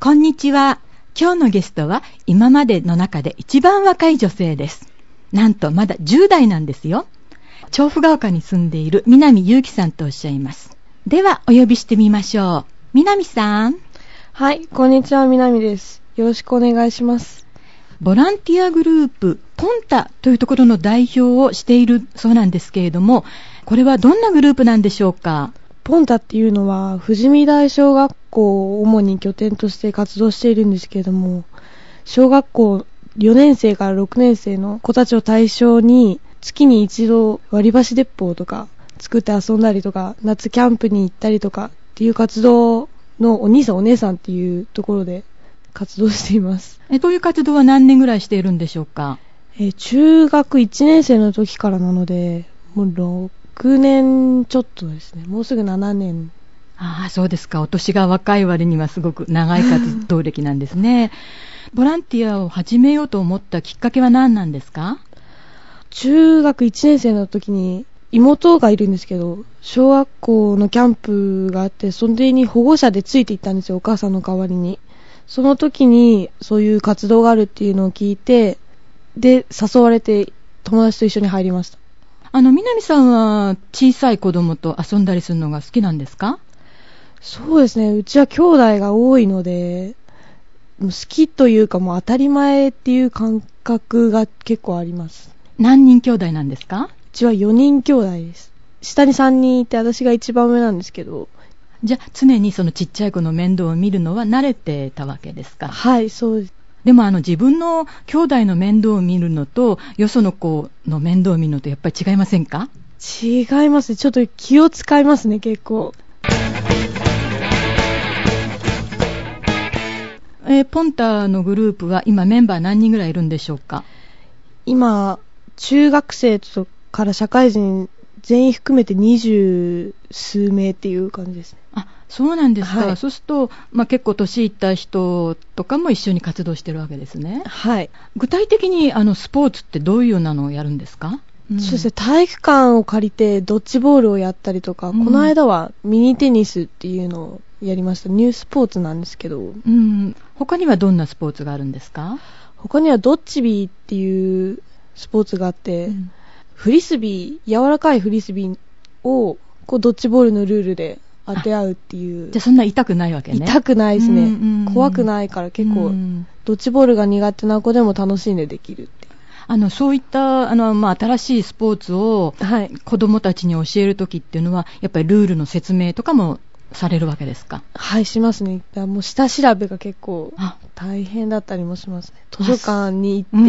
こんにちは。今日のゲストは今までの中で一番若い女性です。なんとまだ10代なんですよ。調布が丘に住んでいる南祐希さんとおっしゃいます。ではお呼びしてみましょう。南さん。 はい、こんにちは、南です。よろしくお願いします。 ボランティアグループポンタというところの代表をしているそうなんですけれども、これはどんなグループなんでしょうか？ ポンタっていうのは富士見台小学校を主に拠点として活動しているんですけれども、小学校4年生から6年生の子たちを対象に月に一度割り箸鉄砲とか作って遊んだりとか、夏キャンプに行ったりとかっていう活動のお兄さんお姉さんっていうところで活動しています。 そういう活動は何年ぐらいしているんでしょうか？ 中学1年生の時からなので、もう6年ちょっとですね。もうすぐ7年。 ああ、そうですか。お年が若い割にはすごく長い活動歴なんですね。ボランティアを始めようと思ったきっかけは何なんですか？ 中学1年生の時に妹がいるんですけど、小学校のキャンプがあって、それに保護者でついて行ったんですよ、お母さんの代わりに。その時にそういう活動があるっていうのを聞いて、で誘われて友達と一緒に入りました。 南さんは小さい子供と遊んだりするのが好きなんですか？ そうですね、うちは兄弟が多いので、好きというかもう当たり前っていう感覚が結構あります。 何人兄弟なんですか？ うちは4人兄弟です。下に3人いて、私が一番上なんですけど。 じゃあ常にそのちっちゃい子の面倒を見るのは慣れてたわけですか？ はい、そうです。 でも自分の兄弟の面倒を見るのとよその子の面倒を見るのとやっぱり違いませんか？ 違います。ちょっと気を使いますね、結構。 ポンタのグループは今メンバー何人ぐらいいるんでしょうか？ 今中学生から社会人全員含めて20数名っていう感じですね。 あ、そうなんですか。 はい、 そうすると、結構年いった人とかも一緒に活動してるわけですね。 はい。 具体的にスポーツってどういうようなのをやるんですか？ そうですね、体育館を借りてドッジボールをやったりとか、この間はミニテニスっていうのをやりました。ニュースポーツなんですけど、 他にはどんなスポーツがあるんですか？ 他にはドッジビーっていうスポーツがあって、フリスビー、柔らかいフリスビーをドッジボールのルールで当て合うっていう。 じゃあそんな痛くないわけね。 痛くないですね。怖くないから結構、ドッジボールが苦手な子でも楽しんでできるって。 そういった新しいスポーツを子どもたちに教えるときっていうのは、やっぱりルールの説明とかもされるわけですか？はい、 しますね。もう下調べが結構大変だったりもしますね。図書館に行って、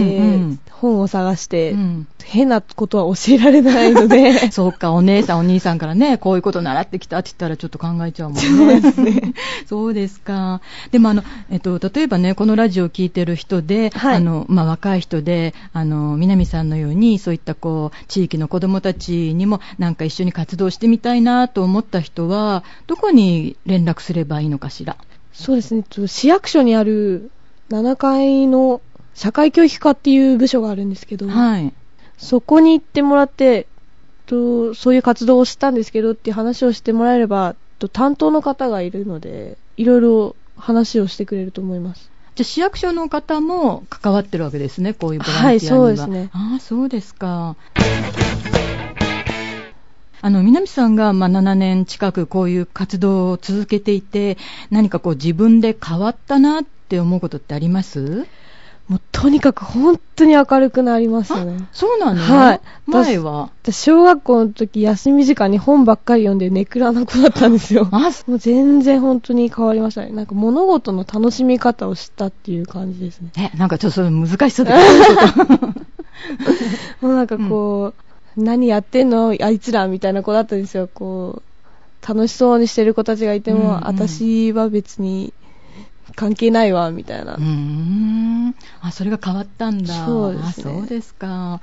本を探して、変なことは教えられないのでそうか、お姉さんお兄さんからね、こういうこと習ってきたって言ったらちょっと考えちゃうもんね。 そうですね。 そうですか。でも例えばね、このラジオを聞いてる人で、若い人で南さんのようにそういった地域の子どもたちにもなんか一緒に活動してみたいなと思った人はどこに連絡すればいいのかしら？ そうですね、市役所にある7階の社会教育課っていう部署があるんですけど、そこに行ってもらって、そういう活動をしたんですけどっていう話をしてもらえれば、担当の方がいるのでいろいろ話をしてくれると思います。 じゃあ市役所の方も関わってるわけですね、こういうボランティアには。 はい、そうですね。 ああ、そうですか。南さんが7年近くこういう活動を続けていて、何か自分で変わったなって思うことってあります？ もうとにかく本当に明るくなりましたね。 そうなの？ はい。 前は私小学校の時休み時間に本ばっかり読んでネクラな子だったんですよ。もう全然本当に変わりましたね。なんか物事の楽しみ方を知ったっていう感じですね。 なんかちょっとそれ難しそうだけどもうなんか何やってんのあいつらみたいな子だったんですよ。楽しそうにしてる子たちがいても、私は別に関係ないわみたいな。 それが変わったんだ。 そうですね。 そうですか。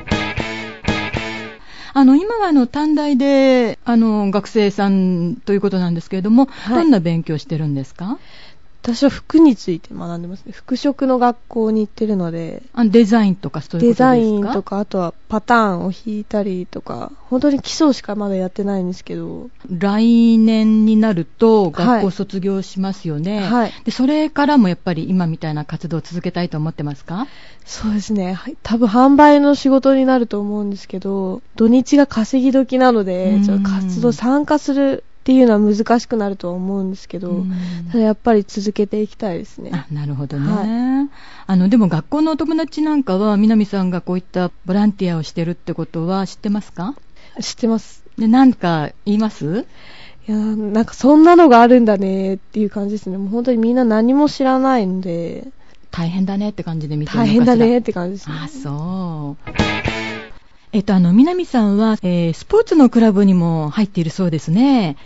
今は短大で学生さんということなんですけれども、どんな勉強してるんですか？ 私は服について学んでますね。服飾の学校に行ってるので。 デザインとかそういうことですか？ デザインとか、あとはパターンを引いたりとか、本当に基礎しかまだやってないんですけど。 来年になると学校卒業しますよね。 はい。 で、それからもやっぱり今みたいな活動を続けたいと思ってますか？ そうですね。多分販売の仕事になると思うんですけど、土日が稼ぎ時なので、ちょっと活動参加するっていうのは難しくなるとは思うんですけど、ただやっぱり続けていきたいですね。 なるほどね。はい、でも学校のお友達なんかは南さんがこういったボランティアをしてるってことは知ってますか？ 知ってます。 で、なんか言います？ いや、なんかそんなのがあるんだねっていう感じですね。もう本当にみんな何も知らないので、 大変だねって感じで見てるのかしら。 大変だねって感じですね。 そう。南さんは、スポーツのクラブにも入っているそうですね。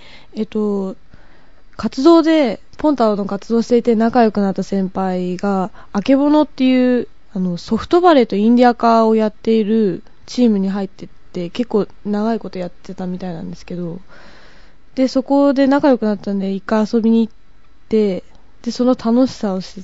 活動で、ポンタの活動していて仲良くなった先輩が、あけぼのっていう、ソフトバレーとインディアカをやっているチームに入ってって、結構長いことやってたみたいなんですけど、で、そこで仲良くなったんで、一回遊びに行って、で、その楽しさを知って、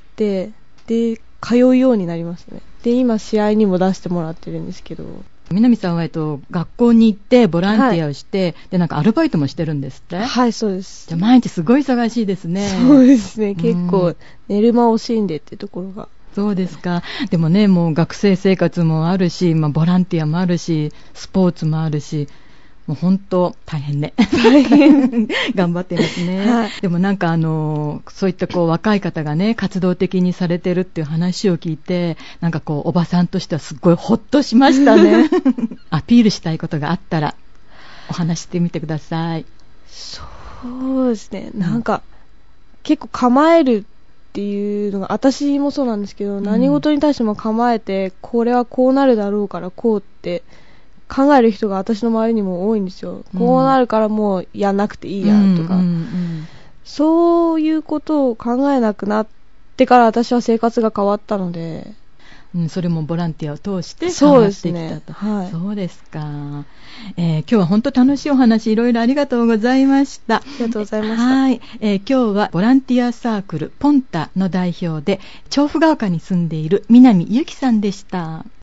で、通うようになりましたね。で、今試合にも出してもらってるんですけど、 南さんは、学校に行ってボランティアをして、で、なんかアルバイトもしてるんですって？ はい、そうです。 じゃあ毎日すごい忙しいですね。 そうですね。結構、寝る間を惜しんでってところが。 そうですか。でもね、もう学生生活もあるし、ボランティアもあるし、スポーツもあるし、もう本当大変ね。 大変。 頑張ってますね。はい、でもなんかそういった若い方がね、活動的にされてるっていう話を聞いて、なんかおばさんとしてはすっごいほっとしましたね。アピールしたいことがあったら、お話してみてください。 そうですね。なんか、結構構えるっていうのが、私もそうなんですけど、何事に対しても構えて、これはこうなるだろうからこうって、考える人が私の周りにも多いんですよ。こうなるからもうやんなくていいやとか、そういうことを考えなくなってから私は生活が変わったので、 それもボランティアを通して変わってきたと。そうですね。はい。そうですか。今日は本当楽しいお話いろいろありがとうございました。 ありがとうございました。 はい。今日はボランティアサークルポンタの代表で調布が丘に住んでいる南由紀さんでした。